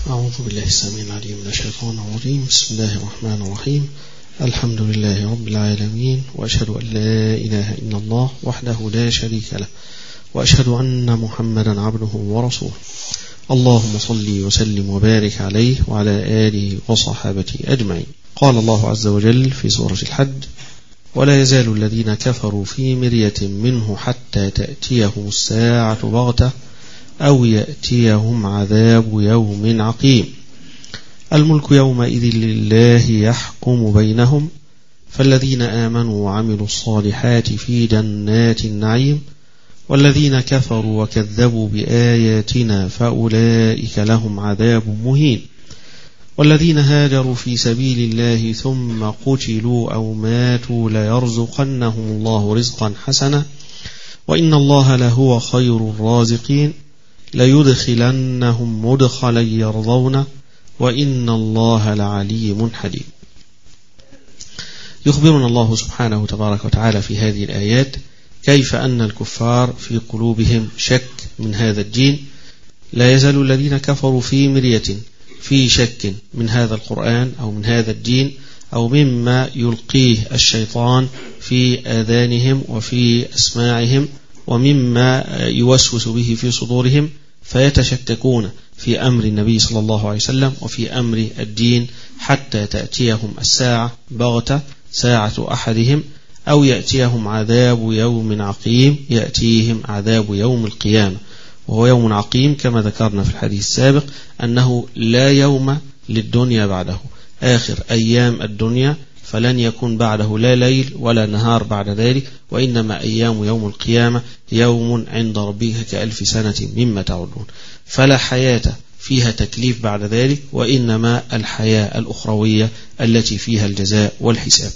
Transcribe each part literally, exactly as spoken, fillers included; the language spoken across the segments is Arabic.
أعوذ بالله السميع العليم من الشيطان الرجيم. بسم الله الرحمن الرحيم. الحمد لله رب العالمين، وأشهد أن لا إله إلا الله وحده لا شريك له، وأشهد أن محمدا عبده ورسوله. اللهم صل وسلم وبارك عليه وعلى آله وصحابته أجمعين. قال الله عز وجل في سورة الحج: ولا يزال الذين كفروا في مرية منه حتى تأتيهم الساعة بغتة أو يأتيهم عذاب يوم عقيم. الملك يومئذ لله يحكم بينهم، فالذين آمنوا وعملوا الصالحات في جنات النعيم، والذين كفروا وكذبوا بآياتنا فأولئك لهم عذاب مهين. والذين هاجروا في سبيل الله ثم قتلوا أو ماتوا ليرزقنهم الله رزقا حسنا، وإن الله لهو خير الرازقين. ليدخلنهم مدخلا يرضونه، وإن الله لعليم حليم. يخبرنا الله سبحانه تبارك وتعالى في هذه الآيات كيف أن الكفار في قلوبهم شك من هذا الدين. لا يزال الذين كفروا في مرية، في شك من هذا القرآن أو من هذا الدين أو مما يلقيه الشيطان في آذانهم وفي أسماعهم ومما يوسوس به في صدورهم، فيتشككون في أمر النبي صلى الله عليه وسلم وفي أمر الدين حتى تأتيهم الساعة بغتة، ساعة أحدهم، أو يأتيهم عذاب يوم عقيم، يأتيهم عذاب يوم القيامة، وهو يوم عقيم كما ذكرنا في الحديث السابق أنه لا يوم للدنيا بعده. آخر أيام الدنيا فلن يكون بعده لا ليل ولا نهار بعد ذلك، وإنما أيام يوم القيامة يوم عند ربك كألف سنة مما تعدون. فلا حياة فيها تكليف بعد ذلك، وإنما الحياة الأخروية التي فيها الجزاء والحساب.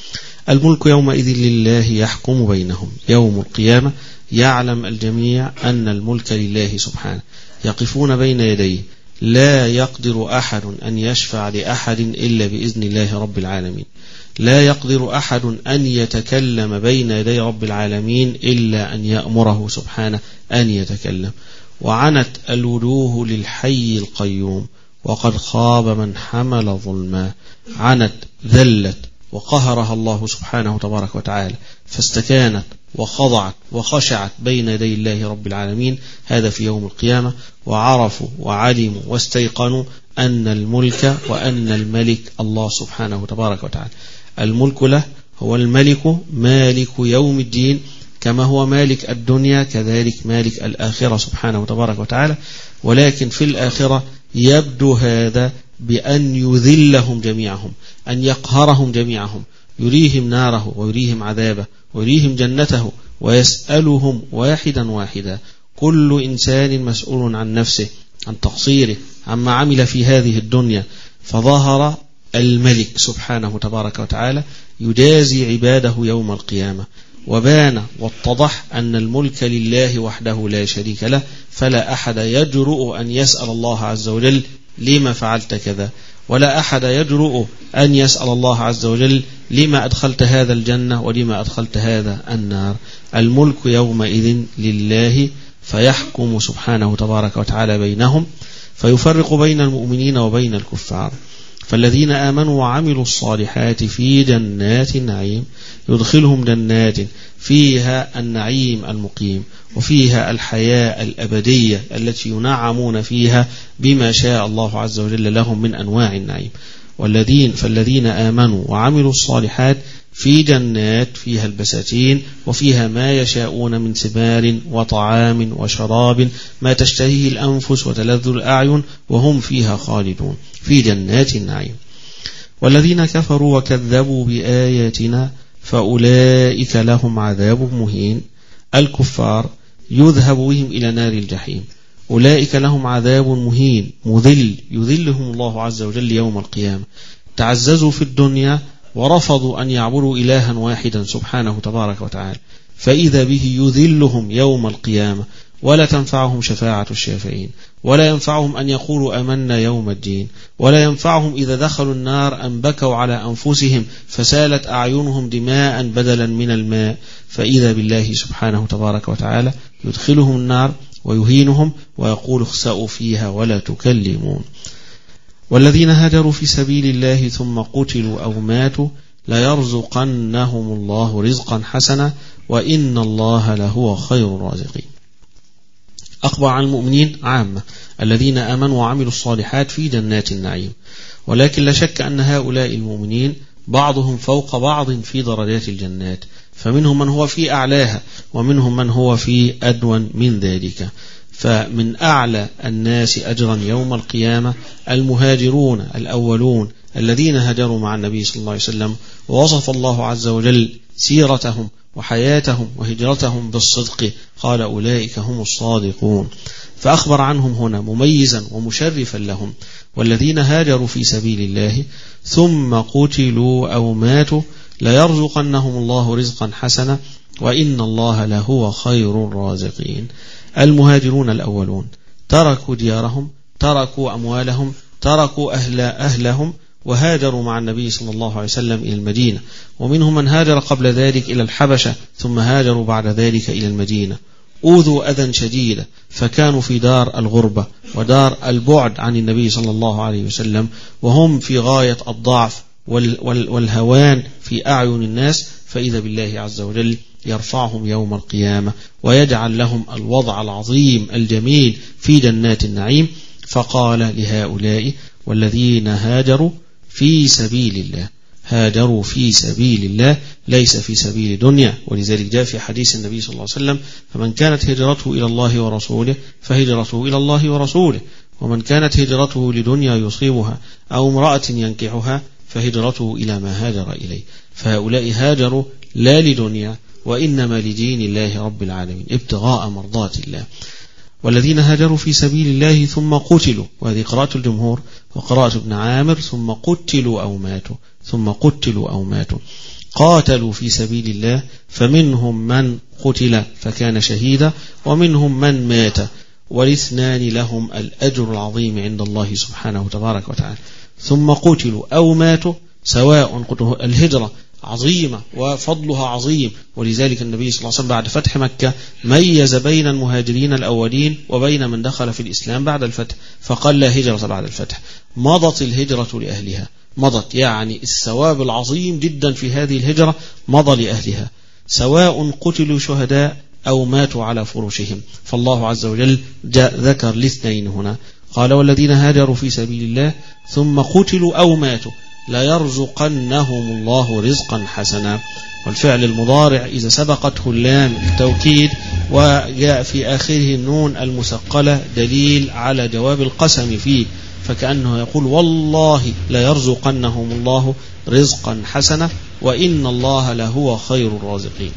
الملك يومئذ لله يحكم بينهم. يوم القيامة يعلم الجميع أن الملك لله سبحانه، يقفون بين يديه، لا يقدر أحد أن يشفع لأحد إلا بإذن الله رب العالمين، لا يقدر أحد أن يتكلم بين يدي رب العالمين إلا أن يأمره سبحانه أن يتكلم. وعنت الوجوه للحي القيوم، وقد خاب من حمل ظلما. عنت ذلت وقهرها الله سبحانه تبارك وتعالى، فاستكانت وخضعت وخشعت بين يدي الله رب العالمين، هذا في يوم القيامة. وعرفوا وعلموا واستيقنوا أن الملك وأن الملك الله سبحانه تبارك وتعالى. الملك له، هو الملك مالك يوم الدين، كما هو مالك الدنيا كذلك مالك الآخرة سبحانه تبارك وتعالى. ولكن في الآخرة يبدو هذا بأن يذلهم جميعهم، أن يقهرهم جميعهم، يريهم ناره ويريهم عذابه ويريهم جنته، ويسألهم واحدا واحدا. كل إنسان مسؤول عن نفسه، عن تقصيره، عما عمل في هذه الدنيا. فظهر الملك سبحانه تبارك وتعالى يجازي عباده يوم القيامة، وبان واتضح أن الملك لله وحده لا شريك له، فلا أحد يجرؤ أن يسأل الله عز وجل لما فعلت كذا، ولا أحد يجرؤ أن يسأل الله عز وجل لما أدخلت هذا الجنة ولما أدخلت هذا النار. الملك يومئذ لله، فيحكم سبحانه تبارك وتعالى بينهم، فيفرق بين المؤمنين وبين الكفار. فالذين آمنوا وعملوا الصالحات في جنات النعيم يدخلهم جنات فيها النعيم المقيم، وفيها الحياة الأبدية التي ينعمون فيها بما شاء الله عز وجل لهم من أنواع النعيم. والذين فالذين آمنوا وعملوا الصالحات في جنات فيها البساتين، وفيها ما يشاءون من ثمار وطعام وشراب ما تشتهيه الأنفس وتلذ الأعين، وهم فيها خالدون في جنات النعيم. والذين كفروا وكذبوا بآياتنا فأولئك لهم عذاب مهين. الكفار يذهب بهم إلى نار الجحيم، أولئك لهم عذاب مهين مذل، يذلهم الله عز وجل يوم القيامة. تعززوا في الدنيا ورفضوا أن يعبدوا إلها واحدا سبحانه تبارك وتعالى، فإذا به يذلهم يوم القيامة، ولا تنفعهم شفاعة الشافعين، ولا ينفعهم أن يقولوا آمنا يوم الدين، ولا ينفعهم إذا دخلوا النار أن بكوا على أنفسهم فسالت أعينهم دماء بدلا من الماء. فإذا بالله سبحانه تبارك وتعالى يدخلهم النار ويهينهم ويقول اخسأوا فيها ولا تكلمون. والذين هاجروا في سبيل الله ثم قتلوا أو ماتوا ليرزقنهم الله رزقا حسنا وإن الله لهو خير الرازقين. أخبر عن المؤمنين عامة الذين آمنوا وعملوا الصالحات في جنات النعيم، ولكن لا شك أن هؤلاء المؤمنين بعضهم فوق بعض في درجات الجنات، فمنهم من هو في أعلاها ومنهم من هو في أدون من ذلك. فمن أعلى الناس أجرا يوم القيامة المهاجرون الأولون الذين هاجروا مع النبي صلى الله عليه وسلم، ووصف الله عز وجل سيرتهم وحياتهم وهجرتهم بالصدق، قال أولئك هم الصادقون. فأخبر عنهم هنا مميزا ومشرفا لهم: والذين هاجروا في سبيل الله ثم قتلوا أو ماتوا ليرزقنهم الله رزقا حسنا وإن الله لهو خير الرازقين. المهاجرون الأولون تركوا ديارهم، تركوا أموالهم، تركوا أهل أهلهم وهاجروا مع النبي صلى الله عليه وسلم إلى المدينة، ومنهم من هاجر قبل ذلك إلى الحبشة ثم هاجروا بعد ذلك إلى المدينة. أوذوا أذى شديدا فكانوا في دار الغربة ودار البعد عن النبي صلى الله عليه وسلم، وهم في غاية الضعف والهوان في أعين الناس، فإذا بالله عز وجل يرفعهم يوم القيامة ويجعل لهم الوضع العظيم الجميل في جنات النعيم. فقال لهؤلاء: والذين هاجروا في سبيل الله. هاجروا في سبيل الله، ليس في سبيل دنيا، ولذلك جاء في حديث النبي صلى الله عليه وسلم: فمن كانت هجرته إلى الله ورسوله فهجرته إلى الله ورسوله، ومن كانت هجرته لدنيا يصيبها أو امرأة ينكحها فهجرته إلى ما هاجر إليه. فهؤلاء هاجروا لا لدنيا وإنما لدين الله رب العالمين ابتغاء مرضات الله. والذين هاجروا في سبيل الله ثم قتلوا، وهذه قراءة الجمهور وقراءة ابن عامر: ثم قتلوا أو ماتوا، ثم قتلوا أو ماتوا. قاتلوا في سبيل الله، فمنهم من قتل فكان شهيدا ومنهم من مات، والاثنان لهم الأجر العظيم عند الله سبحانه تبارك وتعالى. ثم قتلوا أو ماتوا سواء. الهجرة عظيمة وفضلها عظيم، ولذلك النبي صلى الله عليه وسلم بعد فتح مكة ميز بين المهاجرين الأولين وبين من دخل في الإسلام بعد الفتح، فقال: لا هجرة بعد الفتح. مضت الهجرة لأهلها، مضت يعني الثواب العظيم جدا في هذه الهجرة مضى لأهلها، سواء قتلوا شهداء أو ماتوا على فرشهم. فالله عز وجل جاء ذكر الاثنين هنا، قال: والذين هاجروا في سبيل الله ثم قتلوا أو ماتوا ليرزقنهم الله رزقا حسنا. والفعل المضارع إذا سبقته اللام التوكيد وجاء في آخره النون المثقلة دليل على جواب القسم فيه، فكأنه يقول: والله ليرزقنهم الله رزقا حسنا وإن الله لهو خير الرازقين.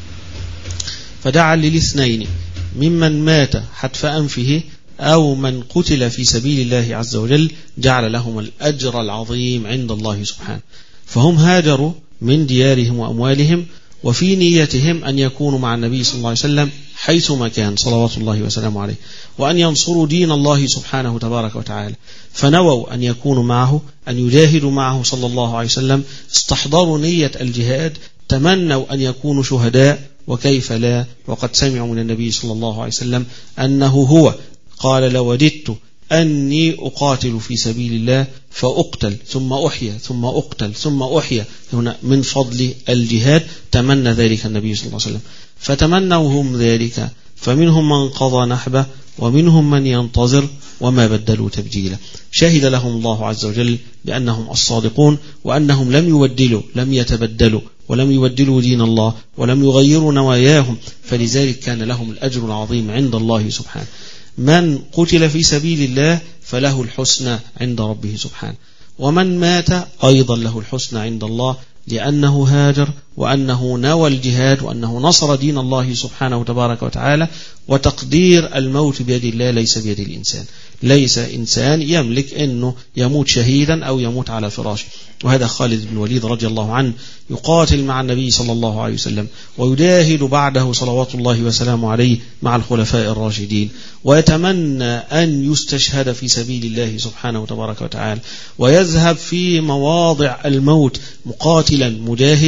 فجعل للاثنين ممن مات حتف أنفه أو من قتل في سبيل الله عز وجل جعل لهم الأجر العظيم عند الله سبحانه. فهم هاجروا من ديارهم وأموالهم وفي نيتهم أن يكونوا مع النبي صلى الله عليه وسلم حيثما كان صلوات الله وسلامه عليه، وأن ينصروا دين الله سبحانه تبارك وتعالى، فنووا أن يكونوا معه، أن يجاهدوا معه صلى الله عليه وسلم، استحضروا نية الجهاد، تمنوا أن يكونوا شهداء، وكيف لا، وقد سمعوا من النبي صلى الله عليه وسلم أنه هو قال: لوددت أني أقاتل في سبيل الله فأقتل ثم أحيا ثم أقتل ثم أحيا. هنا من فضل الجهاد تمنى ذلك النبي صلى الله عليه وسلم، فتمنوهم ذلك، فمنهم من قضى نحبه ومنهم من ينتظر وما بدلوا تبديلا. شهد لهم الله عز وجل بأنهم الصادقون، وأنهم لم يبدلوا، لم يتبدلوا، ولم يبدلوا دين الله، ولم يغيروا نواياهم، فلذلك كان لهم الأجر العظيم عند الله سبحانه. من قتل في سبيل الله فله الحسنى عند ربه سبحانه، ومن مات أيضا له الحسنى عند الله، لأنه هاجر وأنه نوى الجهاد وأنه نصر دين الله سبحانه تبارك وتعالى. وتقدير الموت بيد الله ليس بيد الإنسان، ليس إنسان يملك أنه يموت شهيدا أو يموت على فراشه. وهذا خالد بن الوليد رضي الله عنه يقاتل مع النبي صلى الله عليه وسلم ويجاهد بعده صلوات الله وسلامه عليه مع الخلفاء الراشدين، ويتمنى أن يستشهد في سبيل الله سبحانه تبارك وتعالى، ويذهب في مواضع الموت مقاتلا مجاهدا،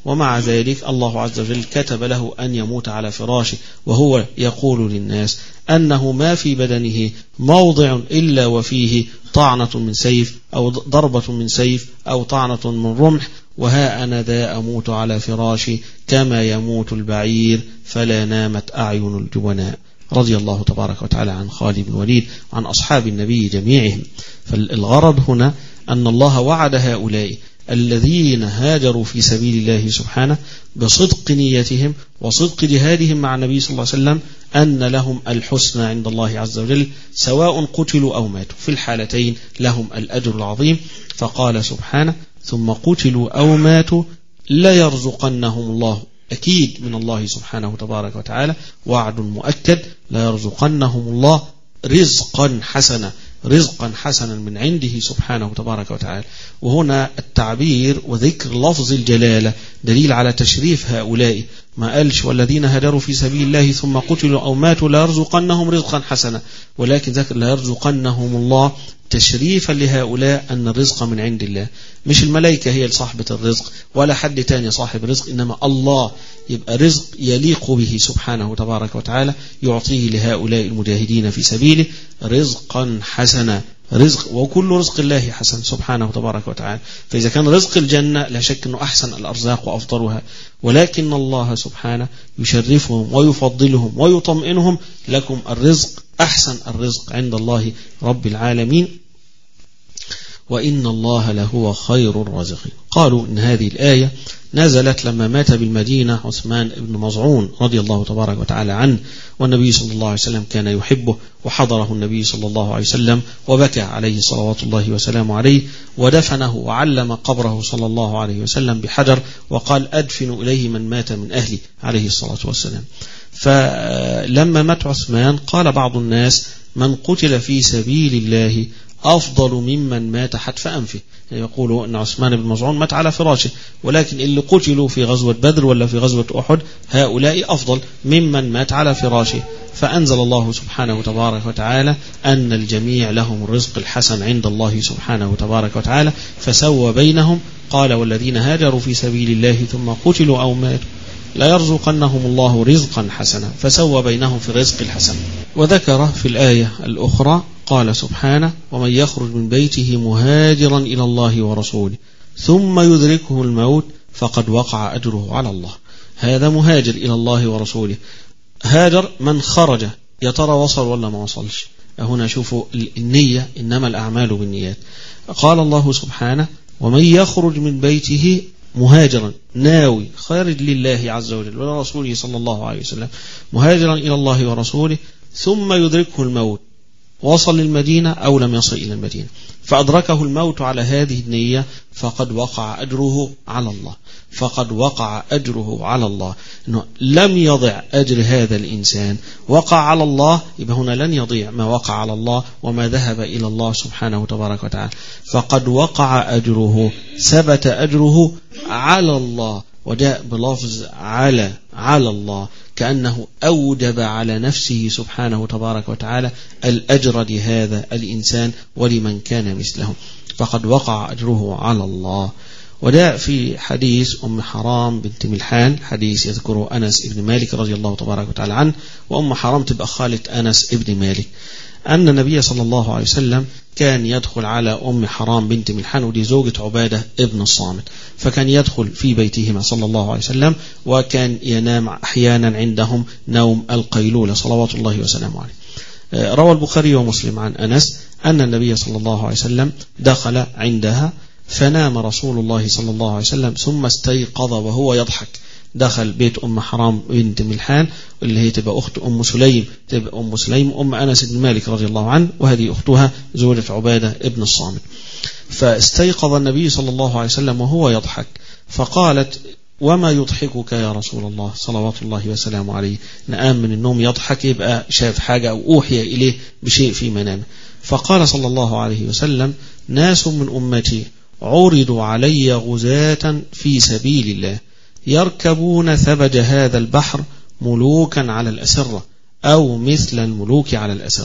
ومع ذلك الله عز وجل كتب له أن يموت على فراشه، وهو يقول للناس أنه ما في بدنه موضع إلا وفيه طعنة من سيف أو ضربة من سيف أو طعنة من رمح، وها أنا ذا أموت على فراشي كما يموت البعير فلا نامت أعين الجبناء. رضي الله تبارك وتعالى عن خالد بن الوليد وعن أصحاب النبي جميعهم. فالغرض هنا أن الله وعد هؤلاء الذين هاجروا في سبيل الله سبحانه بصدق نيتهم وصدق جهادهم مع النبي صلى الله عليه وسلم أن لهم الحسنى عند الله عز وجل سواء قتلوا أو ماتوا، في الحالتين لهم الأجر العظيم. فقال سبحانه ثم قتلوا أو ماتوا ليرزقنهم الله، أكيد من الله سبحانه تبارك وتعالى وعد مؤكد، ليرزقنهم الله رزقا حسنا، رزقا حسنا من عنده سبحانه تبارك وتعالى. وهنا التعبير وذكر لفظ الجلالة دليل على تشريف هؤلاء، ما قالش والذين هاجروا في سبيل الله ثم قتلوا أو ماتوا ليرزقنهم رزقا حسنا، ولكن ذكر ليرزقنهم الله تشريفا لهؤلاء أن الرزق من عند الله، مش الملائكة هي صاحبة الرزق ولا حد تاني صاحب رزق، إنما الله، يبقى رزق يليق به سبحانه تبارك وتعالى يعطيه لهؤلاء المجاهدين في سبيله رزقا حسنا. رزق وكل رزق الله حسن سبحانه تبارك وتعالى، فإذا كان رزق الجنة لا شك أنه أحسن الأرزاق وأفضلها، ولكن الله سبحانه يشرفهم ويفضلهم ويطمئنهم، لكم الرزق أحسن الرزق عند الله رب العالمين وإن الله لهو خير الرازقين. قالوا إن هذه الآية نزلت لما مات بالمدينة عثمان بن مظعون رضي الله تبارك وتعالى عنه، والنبي صلى الله عليه وسلم كان يحبه، وحضره النبي صلى الله عليه وسلم وبكى عليه صلوات الله وسلامه عليه، ودفنه وعلم قبره صلى الله عليه وسلم بحجر وقال أدفن إليه من مات من أهلي عليه الصلاة والسلام. فلما مات عثمان قال بعض الناس من قتل في سبيل الله أفضل ممن مات حتف أنفه، يعني يقولوا أن عثمان بن مظعون مات على فراشه، ولكن اللي قتلوا في غزوة بدر ولا في غزوة أحد هؤلاء أفضل ممن مات على فراشه. فأنزل الله سبحانه تبارك وتعالى أن الجميع لهم الرزق الحسن عند الله سبحانه تبارك وتعالى، فسوى بينهم، قال والذين هاجروا في سبيل الله ثم قتلوا أو ماتوا لا يرزقنهم الله رزقا حسنا، فسوى بينهم في الرزق الحسن. وذكر في الآية الأخرى قال سبحانه ومن يخرج من بيته مهاجرا إلى الله ورسوله ثم يدركه الموت فقد وقع أجره على الله. هذا مهاجر إلى الله ورسوله، هاجر من خرج، يا ترى وصل ولا ما وصلش؟ هنا شوفوا النية، إنما الأعمال بالنيات. قال الله سبحانه ومن يخرج من بيته مهاجرا، ناوي خارج لله عز وجل ولرسوله صلى الله عليه وسلم، مهاجرا إلى الله ورسوله ثم يدركه الموت، وصل للمدينة أو لم يصل إلى المدينة فأدركه الموت على هذه النية فقد وقع أجره على الله، فقد وقع أجره على الله، إنه لم يضع أجر هذا الإنسان، وقع على الله، يبقى هنا لن يضيع ما وقع على الله وما ذهب إلى الله سبحانه تبارك وتعالى، فقد وقع أجره، ثبت أجره على الله، وجاء بلفظ على على الله كأنه أوجب على نفسه سبحانه تبارك وتعالى الأجر لهذا الإنسان ولمن كان مثله، فقد وقع أجره على الله. وجاء في حديث أم حرام بنت ملحان، حديث يذكره أنس ابن مالك رضي الله تبارك وتعالى عنه، وأم حرام تبقى خالة أنس ابن مالك، أن النبي صلى الله عليه وسلم كان يدخل على أم حرام بنت ملحان، ودي زوجة عبادة ابن الصامت، فكان يدخل في بيتهما صلى الله عليه وسلم، وكان ينام أحيانا عندهم نوم القيلولة صلوات الله وسلامه عليه. روى البخاري ومسلم عن أنس أن النبي صلى الله عليه وسلم دخل عندها فنام رسول الله صلى الله عليه وسلم ثم استيقظ وهو يضحك. دخل بيت أم حرام بنت ملحان اللي هي تبقى أخت أم سليم، تبقى أم سليم أم أنس بن مالك رضي الله عنه، وهذه أختها زوجة عبادة ابن الصامت. فاستيقظ النبي صلى الله عليه وسلم وهو يضحك، فقالت وما يضحكك يا رسول الله صلوات الله وسلامه عليه؟ نقام من النوم يضحك، يبقى شاف حاجة أو أوحي إليه بشيء في منامه. فقال صلى الله عليه وسلم ناس من أمتي عرضوا علي غزاة في سبيل الله يركبون ثبج هذا البحر ملوكا على الأسرة أو مثل الملوك على الأسرة،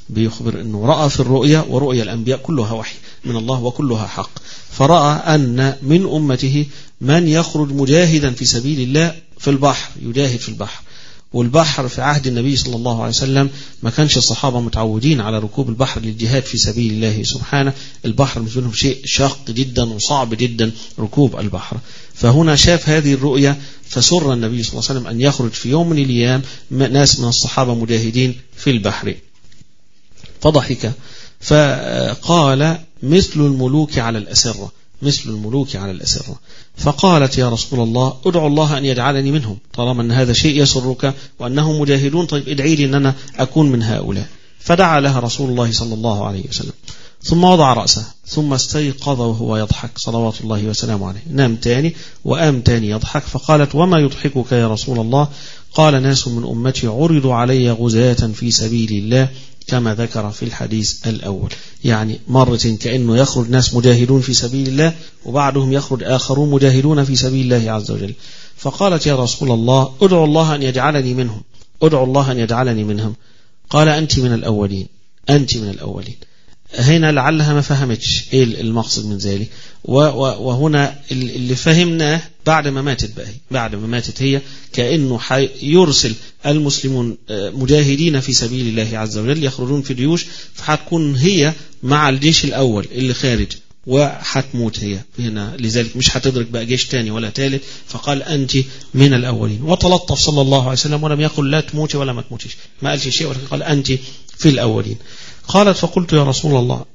بيخبر أنه رأى في الرؤيا، ورؤيا الأنبياء كلها وحي من الله وكلها حق، فرأى أن من أمته من يخرج مجاهدا في سبيل الله في البحر، يجاهد في البحر. والبحر في عهد النبي صلى الله عليه وسلم ما كانش الصحابة متعودين على ركوب البحر للجهاد في سبيل الله سبحانه، البحر بالنسبة لهم شيء شاق جدا وصعب جدا ركوب البحر. فهنا شاف هذه الرؤيا فسر النبي صلى الله عليه وسلم أن يخرج في يوم من الأيام ناس من الصحابة مجاهدين في البحر، فضحك فقال مثل الملوك على الأسرة، مثل الملوك على الأسرة. فقالت يا رسول الله ادعو الله أن يجعلني منهم، طالما أن هذا شيء يسرك وأنهم مجاهدون، طيب ادعي لي أن أنا أكون من هؤلاء. فدعا لها رسول الله صلى الله عليه وسلم، ثم وضع رأسه، ثم استيقظ وهو يضحك صلوات الله وسلامه عليه، نام تاني وقام تاني يضحك. فقالت وما يضحكك يا رسول الله؟ قال ناس من أمتي عرضوا علي غزاة في سبيل الله كما ذكر في الحديث الأول. يعني مرة كأنه يخرج ناس مجاهدون في سبيل الله وبعدهم يخرج آخرون مجاهدون في سبيل الله عز وجل. فقالت يا رسول الله ادعو الله أن يجعلني منهم، ادعو الله أن يجعلني منهم. قال أنت من الأولين، أنت من الأولين. هنا لعلها ما فهمتش ايه المقصد من ذلك، وهنا اللي فهمناه بعد ما ماتت بقى، بعد ما ماتت هي كأنه يرسل المسلمون مجاهدين في سبيل الله عز وجل يخرجون في الجيوش، فهتكون هي مع الجيش الأول اللي خارج وحتموت هي هنا، لذلك مش هتدرك بقى جيش تاني ولا ثالث. فقال أنت من الأولين، وتلطف صلى الله عليه وسلم ولم يقل لا تموتي ولا ما تموتيش، ما قالش شيء، ولكن قال أنت في الأولين. قالت فقلت يا رسول الله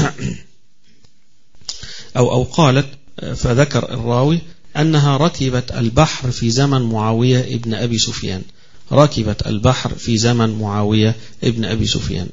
أو أو قالت، فذكر الراوي أنها ركبت البحر في زمن معاوية ابن أبي سفيان، ركبت البحر في زمن معاوية ابن أبي سفيان،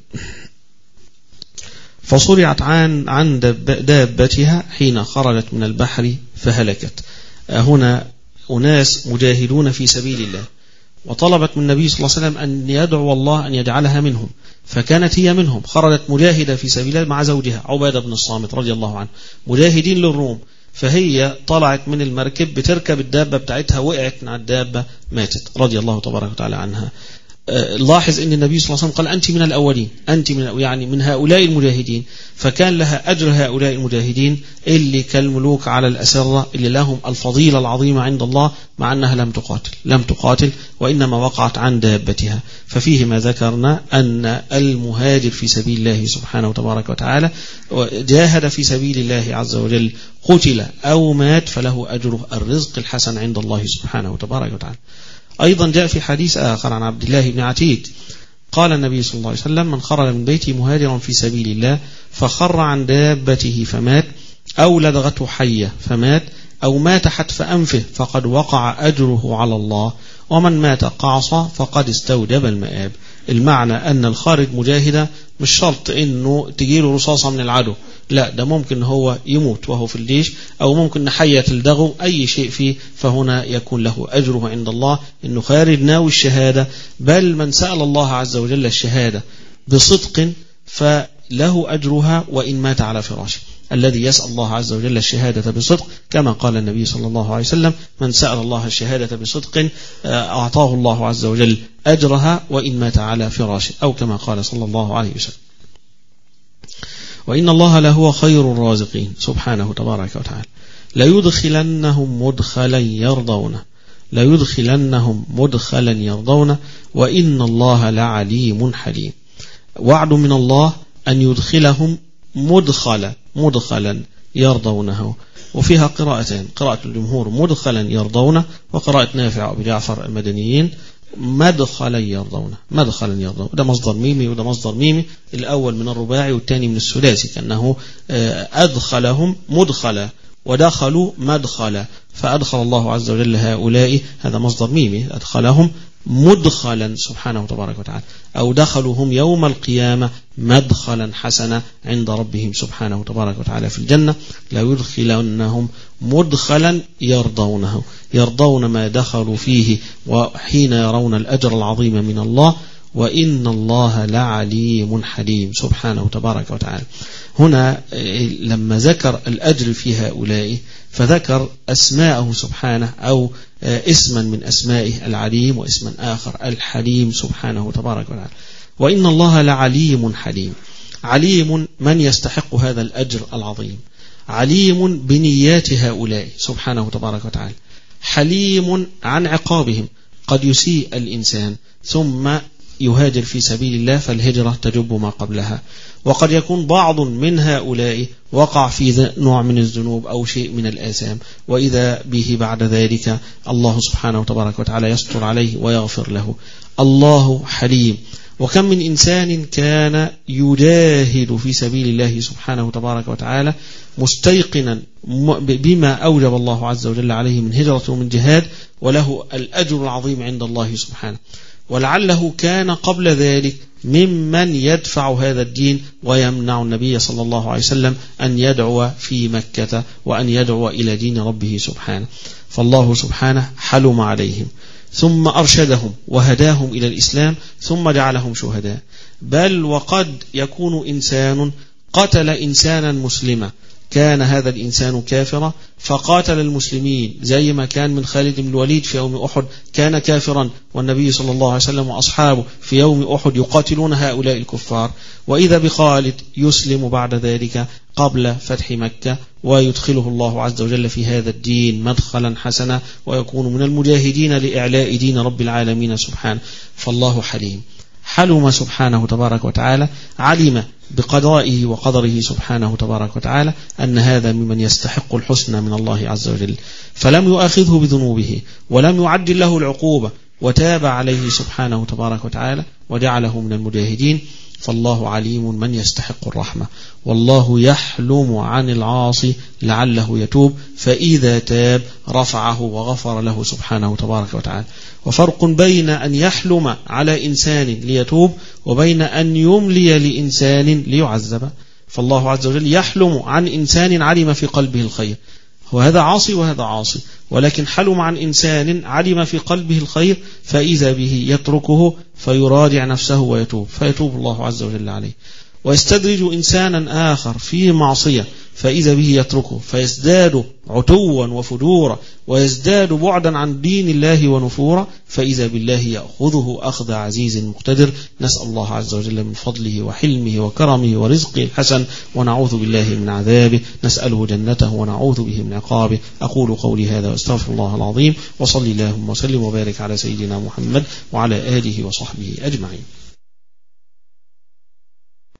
فصرعت عن عن دابتها حين خرجت من البحر فهلكت. هنا أناس مجاهدون في سبيل الله، وطلبت من النبي صلى الله عليه وسلم أن يدعو الله أن يجعلها منهم، فكانت هي منهم، خرجت مجاهدة في سبيل الله مع زوجها عبادة بن الصامت رضي الله عنه، مجاهدين للروم. فهي طلعت من المركب بتركب الدابة بتاعتها، وقعت على الدابة ماتت رضي الله تبارك وتعالى عنها. لاحظ ان النبي صلى الله عليه وسلم قال أنت من الأولين، أنت من يعني من هؤلاء المجاهدين، فكان لها أجر هؤلاء المجاهدين اللي كالملوك على الأسرة، اللي لهم الفضيلة العظيمة عند الله، مع أنها لم تقاتل لم تقاتل وإنما وقعت عن دابتها. ففيه ما ذكرنا أن المهاجر في سبيل الله سبحانه وتبارك وتعالى جاهد في سبيل الله عز وجل، قتل أو مات، فله أجره الرزق الحسن عند الله سبحانه وتبارك وتعالى. أيضا جاء في حديث آخر عن عبد الله بن عتيق قال النبي صلى الله عليه وسلم من خرج من بيته مهاجرا في سبيل الله فخر عن دابته فمات، أو لدغته حية فمات، أو مات حتف أنفه فقد وقع أجره على الله، ومن مات قعصا فقد استوجب المآب. المعنى أن الخارج مجاهدة مش شرط أنه تجيله رصاصة من العدو، لا، ده ممكن هو يموت وهو في الجيش، أو ممكن حية تلدغه، أي شيء فيه، فهنا يكون له أجره عند الله أنه خارج ناوي الشهادة. بل من سأل الله عز وجل الشهادة بصدق فله أجرها وإن مات على فراشه. الذي يسأل الله عز وجل الشهادة بصدق، كما قال النبي صلى الله عليه وسلم من سأل الله الشهادة بصدق أعطاه الله عز وجل أجرها وإن مات على فراشه، أو كما قال صلى الله عليه وسلم. وإن الله لهو خير الرازقين سبحانه تبارك وتعالى، ليدخلنهم مدخلا يرضونه، ليدخلنهم مدخلا يرضونه، وإن الله لعليم حليم. وعد من الله أن يدخلهم مدخلا مدخلا يرضونه، وفيها قراءتين، قراءة الجمهور مدخلا يرضونه، وقراءة نافع أبي جعفر المدنيين مدخلا يرضونه، مدخلا يرضونه. ده مصدر ميمي وده مصدر ميمي، الأول من الرباعي والثاني من الثلاثي، كأنه أدخلهم مدخلا ودخلوا مدخلا، فأدخل الله عز وجل هؤلاء، هذا مصدر ميمي، أدخلهم مدخلا سبحانه وتبارك وتعالى، أو دخلوا هم يوم القيامة مدخلا حسنا عند ربهم سبحانه وتبارك وتعالى في الجنة. لا يدخلنهم مدخلا يرضونه، يرضون ما دخلوا فيه وحين يرون الأجر العظيم من الله. وإن الله لعليم حليم سبحانه وتبارك وتعالى. هنا لما ذكر الأجر في هؤلاء فذكر أسماءه سبحانه، أو اسما من أسمائه العليم، واسما آخر الحليم سبحانه وتبارك وتعالى. وإن الله لعليم حليم. عليم من يستحق هذا الأجر العظيم، عليم بنيات هؤلاء سبحانه تبارك وتعالى، حليم عن عقابهم. قد يسيء الإنسان ثم يهاجر في سبيل الله فالهجرة تجب ما قبلها، وقد يكون بعض من هؤلاء وقع في نوع من الذنوب أو شيء من الآثام، وإذا به بعد ذلك الله سبحانه تبارك وتعالى يستر عليه ويغفر له. الله حليم. وكم من إنسان كان يجاهد في سبيل الله سبحانه تبارك وتعالى مستيقنا بما أوجب الله عز وجل عليه من هجرة ومن جهاد، وله الأجر العظيم عند الله سبحانه، ولعله كان قبل ذلك ممن يدفع هذا الدين ويمنع النبي صلى الله عليه وسلم أن يدعو في مكة وأن يدعو إلى دين ربه سبحانه. فالله سبحانه حلم عليهم ثم أرشدهم وهداهم إلى الإسلام ثم جعلهم شهداء. بل وقد يكون إنسان قتل إنسانا مسلما، كان هذا الإنسان كافرا فقاتل المسلمين، زي ما كان من خالد بن الوليد في يوم أحد، كان كافرا والنبي صلى الله عليه وسلم وأصحابه في يوم أحد يقاتلون هؤلاء الكفار، وإذا بخالد يسلم بعد ذلك قبل فتح مكة ويدخله الله عز وجل في هذا الدين مدخلا حسنا، ويكون من المجاهدين لإعلاء دين رب العالمين سبحانه. فالله حليم، حلم سبحانه تبارك وتعالى، علم بقضائه وقدره سبحانه تبارك وتعالى أن هذا ممن يستحق الحسنى من الله عز وجل، فلم يؤاخذه بذنوبه ولم يعجل له العقوبة، وتاب عليه سبحانه تبارك وتعالى وجعله من المجاهدين. فالله عليم من يستحق الرحمة، والله يحلم عن العاصي لعله يتوب، فإذا تاب رفعه وغفر له سبحانه تبارك وتعالى. وفرق بين أن يحلم على إنسان ليتوب وبين أن يملي لإنسان ليعذب. فالله عز وجل يحلم عن إنسان علم في قلبه الخير، وهذا عاصي وهذا عاصي، ولكن حلم عن إنسان علم في قلبه الخير فإذا به يتركه فيراجع نفسه ويتوب، فيتوب الله عز وجل عليه. ويستدرج إنسانا آخر في معصية فإذا به يتركه فيزداد عتوا وفجورا ويزداد بعدا عن دين الله ونفورا، فإذا بالله يأخذه أخذ عزيز مقتدر. نسأل الله عز وجل من فضله وحلمه وكرمه ورزقه الحسن، ونعوذ بالله من عذابه، نسأله جنته ونعوذ به من عقابه. أقول قولي هذا واستغفر الله العظيم، وصلي اللهم وسلم وبارك على سيدنا محمد وعلى آله وصحبه أجمعين.